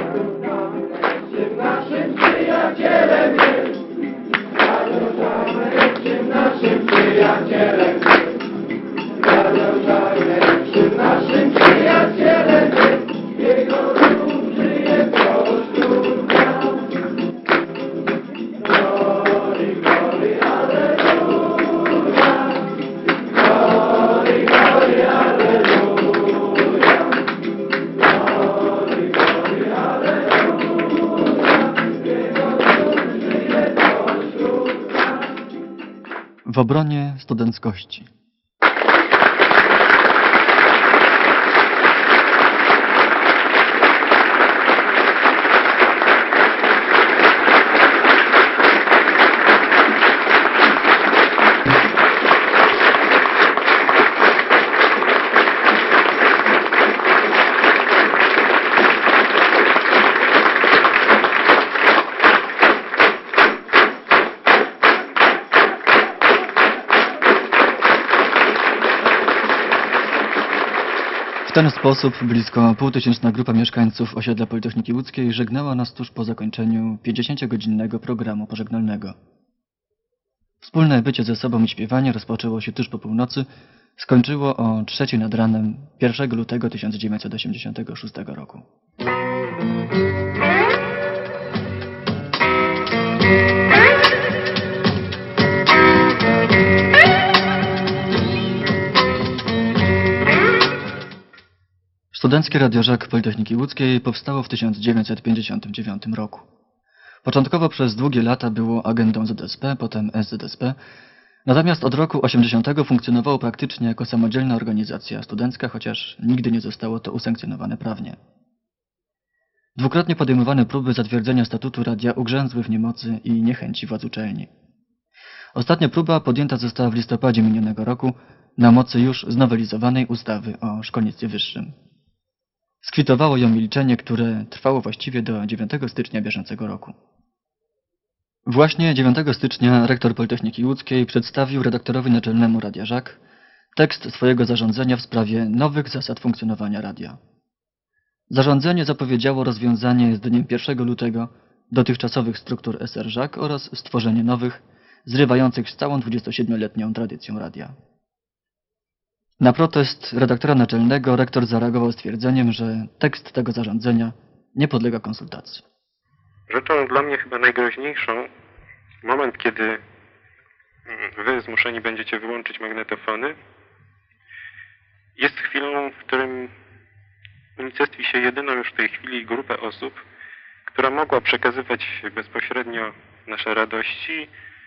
W obronie studenckości. W ten sposób blisko półtysięczna grupa mieszkańców osiedla Politechniki Łódzkiej żegnała nas tuż po zakończeniu 50-godzinnego programu pożegnalnego. Wspólne bycie ze sobą i śpiewanie rozpoczęło się tuż po północy, skończyło o 3 nad ranem 1 lutego 1986 roku. Studenckie Radio Żak Politechniki Łódzkiej powstało w 1959 roku. Początkowo przez długie lata było agendą ZSP, potem SZSP, natomiast od roku 80 funkcjonowało praktycznie jako samodzielna organizacja studencka, chociaż nigdy nie zostało to usankcjonowane prawnie. Dwukrotnie podejmowane próby zatwierdzenia statutu radia ugrzęzły w niemocy i niechęci władz uczelni. Ostatnia próba podjęta została w listopadzie minionego roku na mocy już znowelizowanej ustawy o szkolnictwie wyższym. Skwitowało ją milczenie, które trwało właściwie do 9 stycznia bieżącego roku. Właśnie 9 stycznia rektor Politechniki Łódzkiej przedstawił redaktorowi naczelnemu Radia Żak tekst swojego zarządzenia w sprawie nowych zasad funkcjonowania radia. Zarządzenie zapowiedziało rozwiązanie z dniem 1 lutego dotychczasowych struktur SR Żak oraz stworzenie nowych, zrywających z całą 27-letnią tradycją radia. Na protest redaktora naczelnego rektor zareagował stwierdzeniem, że tekst tego zarządzenia nie podlega konsultacji. Rzeczą dla mnie chyba najgroźniejszą moment, kiedy wy zmuszeni będziecie wyłączyć magnetofony, jest chwilą, w którym unicestwi się jedyną już w tej chwili grupę osób, która mogła przekazywać bezpośrednio nasze radości,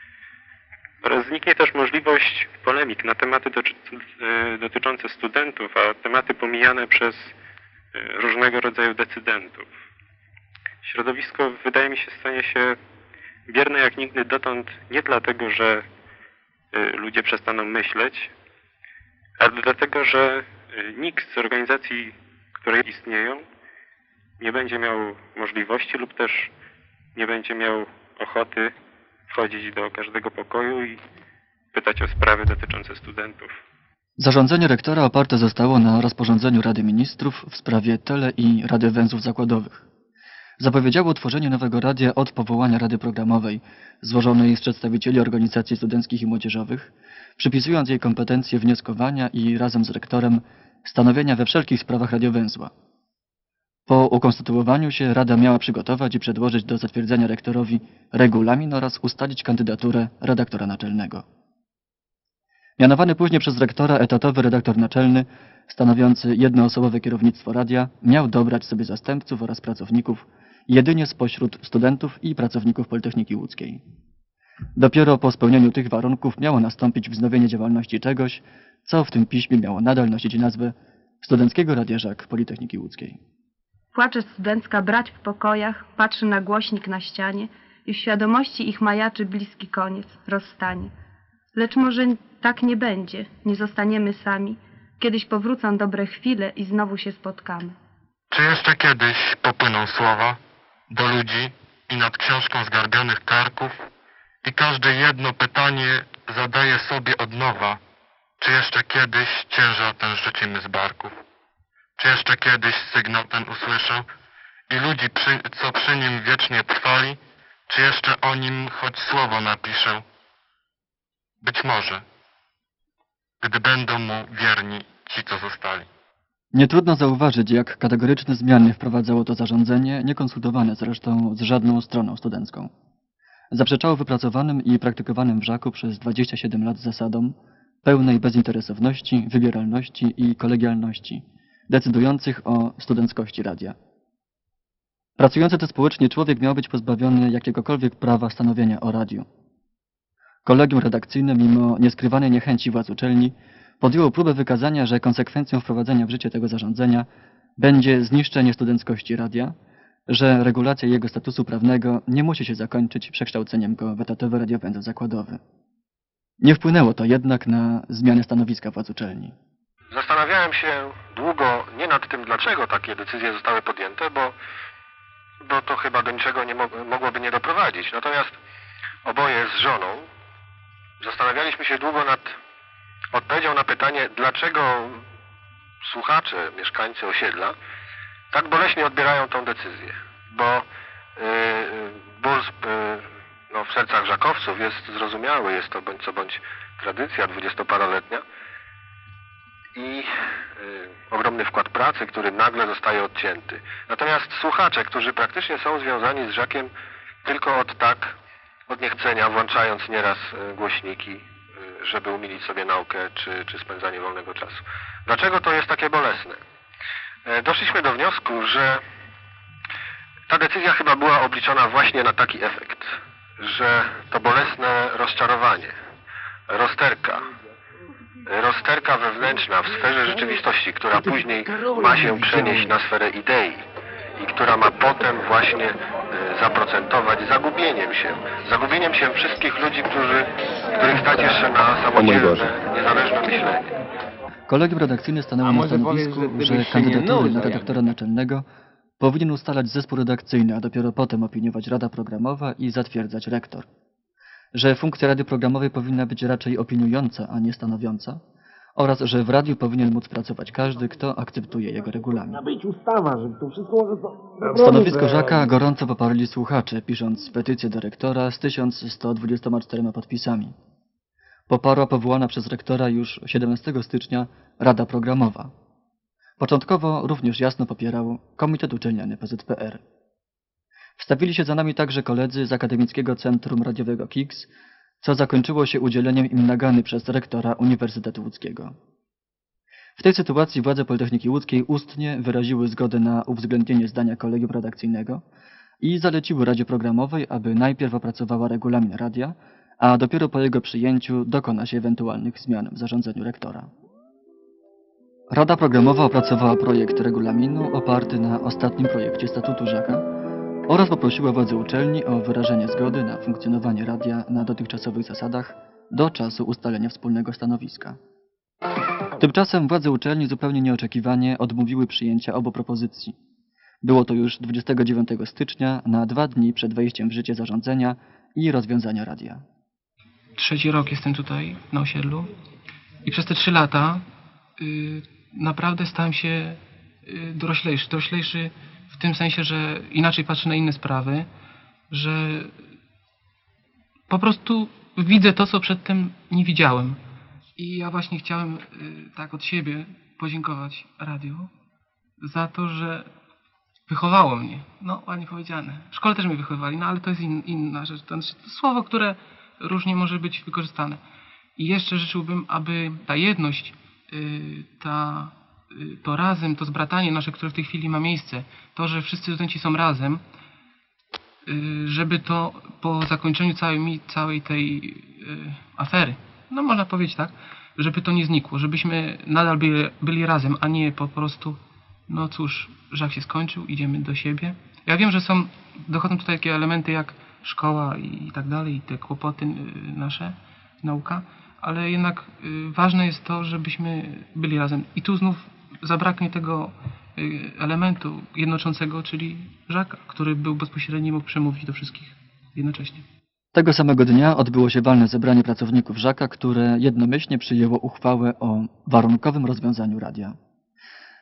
oraz zniknie też możliwość polemik na tematy dotyczące studentów, a tematy pomijane przez różnego rodzaju decydentów. Środowisko, wydaje mi się, stanie się bierne jak nigdy dotąd nie dlatego, że ludzie przestaną myśleć, ale dlatego, że nikt z organizacji, które istnieją, nie będzie miał możliwości lub też nie będzie miał ochoty wchodzić do każdego pokoju i pytać o sprawy dotyczące studentów. Zarządzenie rektora oparte zostało na rozporządzeniu Rady Ministrów w sprawie tele- i radiowęzłów zakładowych. Zapowiedziało utworzenie nowego radia od powołania Rady Programowej, złożonej z przedstawicieli organizacji studenckich i młodzieżowych, przypisując jej kompetencje wnioskowania i razem z rektorem stanowienia we wszelkich sprawach radiowęzła. Po ukonstytuowaniu się Rada miała przygotować i przedłożyć do zatwierdzenia rektorowi regulamin oraz ustalić kandydaturę redaktora naczelnego. Mianowany później przez rektora etatowy redaktor naczelny, stanowiący jednoosobowe kierownictwo radia, miał dobrać sobie zastępców oraz pracowników jedynie spośród studentów i pracowników Politechniki Łódzkiej. Dopiero po spełnieniu tych warunków miało nastąpić wznowienie działalności czegoś, co w tym piśmie miało nadal nosić nazwę Studenckiego Radia Żak Politechniki Łódzkiej. Płacze studencka brać w pokojach, patrzy na głośnik na ścianie i w świadomości ich majaczy bliski koniec, rozstanie. Lecz może tak nie będzie, nie zostaniemy sami. Kiedyś powrócą dobre chwile i znowu się spotkamy. Czy jeszcze kiedyś popłyną słowa do ludzi i nad książką zgarbionych karków i każde jedno pytanie zadaje sobie od nowa, czy jeszcze kiedyś ciężar ten rzucimy z barków? Czy jeszcze kiedyś sygnał ten usłyszę i ludzi, co przy nim wiecznie trwali, czy jeszcze o nim choć słowo napiszę? Być może, gdy będą mu wierni ci, co zostali. Nie trudno zauważyć, jak kategoryczne zmiany wprowadzało to zarządzenie, niekonsultowane zresztą z żadną stroną studencką. Zaprzeczało wypracowanym i praktykowanym w Żaku przez 27 lat zasadom pełnej bezinteresowności, wybieralności i kolegialności, decydujących o studenckości radia. Pracujący tu społecznie człowiek miał być pozbawiony jakiegokolwiek prawa stanowienia o radiu. Kolegium redakcyjne, mimo nieskrywanej niechęci władz uczelni, podjęło próbę wykazania, że konsekwencją wprowadzenia w życie tego zarządzenia będzie zniszczenie studenckości radia, że regulacja jego statusu prawnego nie musi się zakończyć przekształceniem go w etatowy radiowęzeł zakładowy. Nie wpłynęło to jednak na zmianę stanowiska władz uczelni. Zastanawiałem się długo nie nad tym, dlaczego takie decyzje zostały podjęte, bo to chyba do niczego nie mogłoby nie doprowadzić. Natomiast oboje z żoną zastanawialiśmy się długo nad odpowiedzią na pytanie, dlaczego słuchacze, mieszkańcy osiedla tak boleśnie odbierają tą decyzję. Bo ból w sercach żakowców jest zrozumiały, jest to bądź co bądź tradycja 20-paroletnia i ogromny wkład pracy, który nagle zostaje odcięty. Natomiast słuchacze, którzy praktycznie są związani z Żakiem tylko od niechcenia, włączając nieraz głośniki, żeby umilić sobie naukę czy spędzanie wolnego czasu. Dlaczego to jest takie bolesne? Doszliśmy do wniosku, że ta decyzja chyba była obliczona właśnie na taki efekt, że to bolesne rozczarowanie, rozterka wewnętrzna w sferze rzeczywistości, która później ma się przenieść na sferę idei i która ma potem właśnie zaprocentować zagubieniem się wszystkich ludzi, których stać jeszcze na samodzielne, niezależne myślenie. Kolegium redakcyjne stanęło na stanowisku, że kandydatury na redaktora naczelnego powinien ustalać zespół redakcyjny, a dopiero potem opiniować Rada Programowa i zatwierdzać rektor. Że funkcja Rady Programowej powinna być raczej opiniująca, a nie stanowiąca, oraz że w radiu powinien móc pracować każdy, kto akceptuje jego regulamin. Ma być ustawa, żeby to wszystko... Stanowisko Żaka gorąco poparli słuchacze, pisząc petycję do rektora z 1124 podpisami. Poparła powołana przez rektora już 17 stycznia Rada Programowa. Początkowo również jasno popierał Komitet Uczelniany PZPR. Wstawili się za nami także koledzy z Akademickiego Centrum Radiowego KIX, co zakończyło się udzieleniem im nagany przez rektora Uniwersytetu Łódzkiego. W tej sytuacji władze Politechniki Łódzkiej ustnie wyraziły zgodę na uwzględnienie zdania kolegium redakcyjnego i zaleciły Radzie Programowej, aby najpierw opracowała regulamin radia, a dopiero po jego przyjęciu dokona się ewentualnych zmian w zarządzeniu rektora. Rada Programowa opracowała projekt regulaminu oparty na ostatnim projekcie statutu Żaka oraz poprosiła władze uczelni o wyrażenie zgody na funkcjonowanie radia na dotychczasowych zasadach do czasu ustalenia wspólnego stanowiska. Tymczasem władze uczelni zupełnie nieoczekiwanie odmówiły przyjęcia obu propozycji. Było to już 29 stycznia, na 2 dni przed wejściem w życie zarządzenia i rozwiązania radia. 3. rok jestem tutaj na osiedlu i przez te 3 lata naprawdę stałem się doroślejszy w tym sensie, że inaczej patrzę na inne sprawy, że po prostu widzę to, co przedtem nie widziałem. I ja właśnie chciałem tak od siebie podziękować radiu za to, że wychowało mnie. No, ładnie powiedziane. W szkole też mnie wychowywali, no ale to jest inna rzecz. To jest słowo, które różnie może być wykorzystane. I jeszcze życzyłbym, aby ta jedność, to razem, to zbratanie nasze, które w tej chwili ma miejsce, to, że wszyscy studenci są razem, żeby to po zakończeniu całej tej afery, no można powiedzieć tak, żeby to nie znikło, żebyśmy nadal byli razem, a nie po prostu, no cóż, Żak się skończył, idziemy do siebie. Ja wiem, że dochodzą tutaj takie elementy jak szkoła i tak dalej, i te kłopoty nasze, nauka, ale jednak ważne jest to, żebyśmy byli razem. I tu znów zabraknie tego elementu jednoczącego, czyli Żaka, który był bezpośredni, mógł przemówić do wszystkich jednocześnie. Tego samego dnia odbyło się walne zebranie pracowników Żaka, które jednomyślnie przyjęło uchwałę o warunkowym rozwiązaniu radia.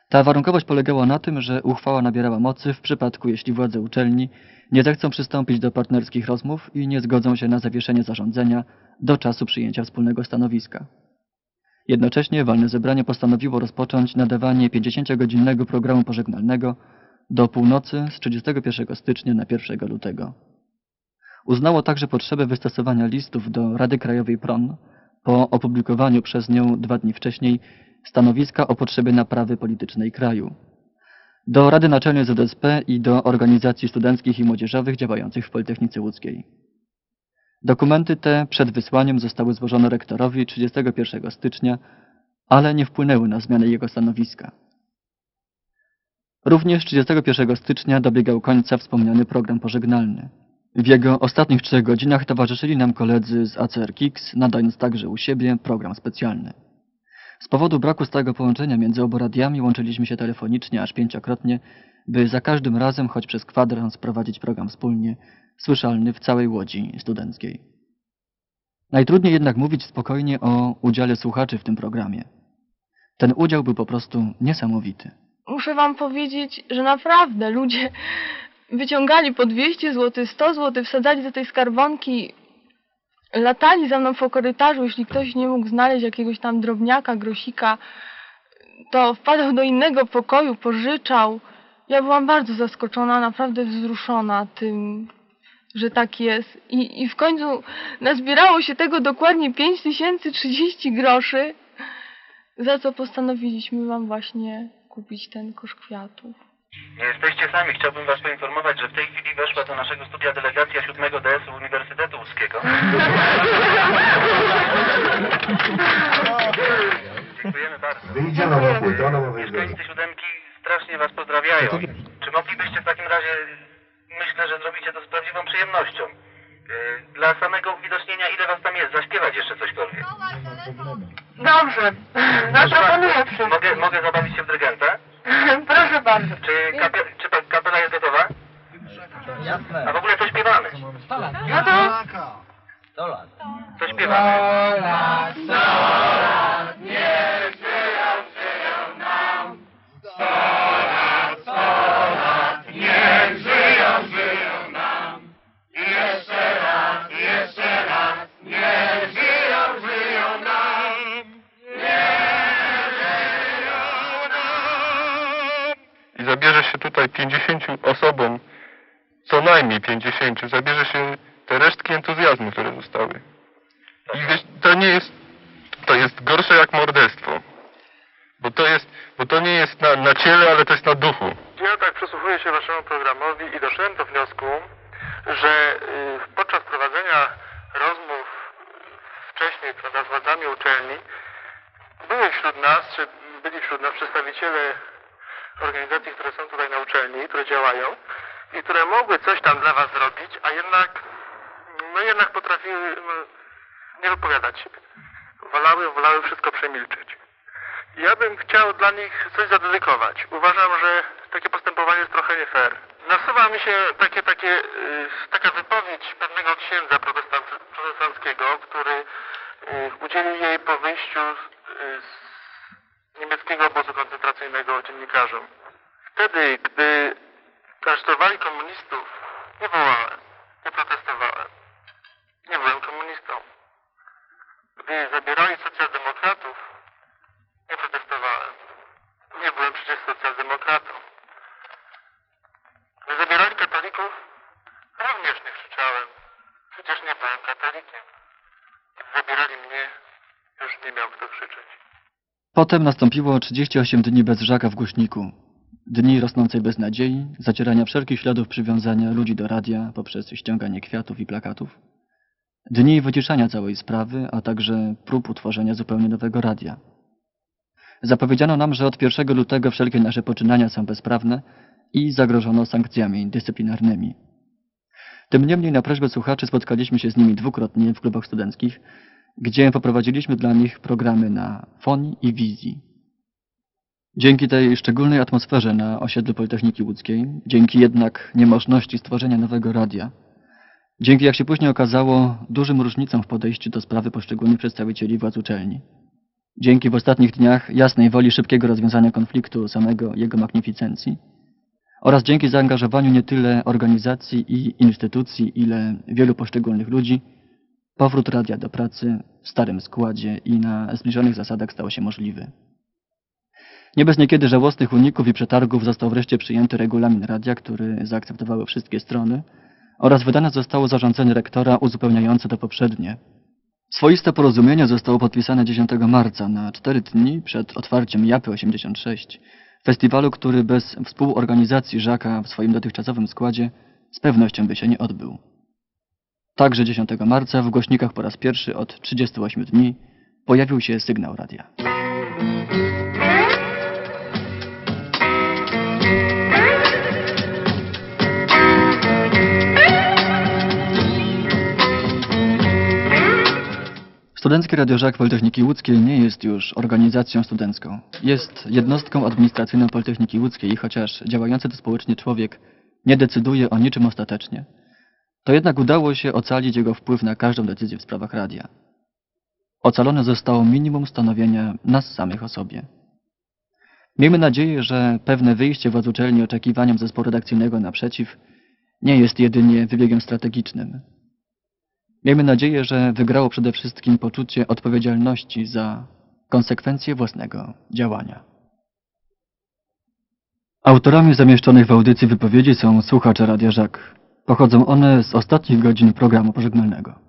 Ta warunkowość polegała na tym, że uchwała nabierała mocy w przypadku, jeśli władze uczelni nie zechcą przystąpić do partnerskich rozmów i nie zgodzą się na zawieszenie zarządzenia do czasu przyjęcia wspólnego stanowiska. Jednocześnie walne zebranie postanowiło rozpocząć nadawanie 50-godzinnego programu pożegnalnego do północy z 31 stycznia na 1 lutego. Uznało także potrzebę wystosowania listów do Rady Krajowej PRON po opublikowaniu przez nią 2 dni wcześniej stanowiska o potrzebie naprawy politycznej kraju, do Rady Naczelnej ZSP i do organizacji studenckich i młodzieżowych działających w Politechnice Łódzkiej. Dokumenty te przed wysłaniem zostały złożone rektorowi 31 stycznia, ale nie wpłynęły na zmianę jego stanowiska. Również 31 stycznia dobiegał końca wspomniany program pożegnalny. W jego ostatnich 3 godzinach towarzyszyli nam koledzy z ACR KIX, nadając także u siebie program specjalny. Z powodu braku stałego połączenia między obu radiami łączyliśmy się telefonicznie aż 5-krotnie, by za każdym razem, choć przez kwadrans, prowadzić program wspólnie, słyszalny w całej Łodzi studenckiej. Najtrudniej jednak mówić spokojnie o udziale słuchaczy w tym programie. Ten udział był po prostu niesamowity. Muszę wam powiedzieć, że naprawdę ludzie wyciągali po 200 zł, 100 zł, wsadzali do tej skarbonki, latali za mną po korytarzu. Jeśli ktoś nie mógł znaleźć jakiegoś tam drobniaka, grosika, to wpadał do innego pokoju, pożyczał. Ja byłam bardzo zaskoczona, naprawdę wzruszona tym, że tak jest. I w końcu nazbierało się tego dokładnie 5030 groszy, za co postanowiliśmy wam właśnie kupić ten kosz kwiatów. Nie jesteście sami. Chciałbym was poinformować, że w tej chwili weszła do naszego studia delegacja 7 DS Uniwersytetu Łódzkiego. Dziękujemy bardzo. Wyjdzie nowa płyta, nowa Mieszkańcy 7 strasznie was pozdrawiają. Czy moglibyście w takim razie, myślę, że zrobicie to z prawdziwą przyjemnością, dla samego uwidocznienia, ile was tam jest, zaśpiewać jeszcze cośkolwiek? Dobrze, zaproponuję wszystko. Mogę zabawić się w dyrygenta? Proszę bardzo. Czy kapela jest gotowa? Jasne. A w ogóle co śpiewamy? No to... 100 lat. Co śpiewamy? I zabierze się tutaj 50 osobom, co najmniej 50, zabierze się te resztki entuzjazmu, które zostały. I wiesz, to jest gorsze jak morderstwo. Bo to nie jest na ciele, ale to jest na duchu. Ja tak przysłuchuję się waszemu programowi i doszedłem do wniosku, że podczas prowadzenia rozmów wcześniej z władzami uczelni byli wśród nas przedstawiciele organizacji, które są tutaj na uczelni, które działają i które mogły coś tam dla was zrobić, a jednak potrafiły nie wypowiadać się. Wolały wszystko przemilczeć. Ja bym chciał dla nich coś zadedykować. Uważam, że takie postępowanie jest trochę nie fair. Nasuwa mi się taka wypowiedź pewnego księdza protestanckiego, który udzielił jej po wyjściu z niemieckiego obozu koncentracyjnego dziennikarzom. Wtedy, gdy aresztowali komunistów, nie wołałem, nie protestowałem. Nie byłem komunistą. Gdy zabierali socjaldemokratów, nie protestowałem. Nie byłem przecież socjaldemokratą. Gdy zabierali katolików, również nie krzyczałem. Przecież nie byłem katolikiem. Gdy zabierali mnie, już nie miał kto krzyczeć. Potem nastąpiło 38 dni bez Żaka w głośniku. Dni rosnącej beznadziei, zacierania wszelkich śladów przywiązania ludzi do radia poprzez ściąganie kwiatów i plakatów. Dni wyciszania całej sprawy, a także prób utworzenia zupełnie nowego radia. Zapowiedziano nam, że od 1 lutego wszelkie nasze poczynania są bezprawne i zagrożono sankcjami dyscyplinarnymi. Tym niemniej na prośbę słuchaczy spotkaliśmy się z nimi 2-krotnie w klubach studenckich, gdzie poprowadziliśmy dla nich programy na fonii i wizji. Dzięki tej szczególnej atmosferze na osiedlu Politechniki Łódzkiej, dzięki jednak niemożności stworzenia nowego radia, dzięki, jak się później okazało, dużym różnicom w podejściu do sprawy poszczególnych przedstawicieli władz uczelni, Dzięki w ostatnich dniach jasnej woli szybkiego rozwiązania konfliktu samego jego magnificencji oraz dzięki zaangażowaniu nie tyle organizacji i instytucji, ile wielu poszczególnych ludzi, powrót radia do pracy w starym składzie i na zbliżonych zasadach stał się możliwy. Nie bez niekiedy żałosnych uników i przetargów został wreszcie przyjęty regulamin radia, który zaakceptowały wszystkie strony oraz wydane zostało zarządzenie rektora uzupełniające to poprzednie. Swoiste porozumienie zostało podpisane 10 marca na 4 dni przed otwarciem Japy 86, festiwalu, który bez współorganizacji Żaka w swoim dotychczasowym składzie z pewnością by się nie odbył. Także 10 marca w głośnikach po raz pierwszy od 38 dni pojawił się sygnał radia. Studencki Radio Żak Politechniki Łódzkiej nie jest już organizacją studencką. Jest jednostką administracyjną Politechniki Łódzkiej i chociaż działający tu społecznie człowiek nie decyduje o niczym ostatecznie, to jednak udało się ocalić jego wpływ na każdą decyzję w sprawach radia. Ocalone zostało minimum stanowienia nas samych o sobie. Miejmy nadzieję, że pewne wyjście władz uczelni oczekiwaniom zespołu redakcyjnego naprzeciw nie jest jedynie wybiegiem strategicznym. Miejmy nadzieję, że wygrało przede wszystkim poczucie odpowiedzialności za konsekwencje własnego działania. Autorami zamieszczonych w audycji wypowiedzi są słuchacze Radia Żak. Pochodzą one z ostatnich godzin programu pożegnalnego.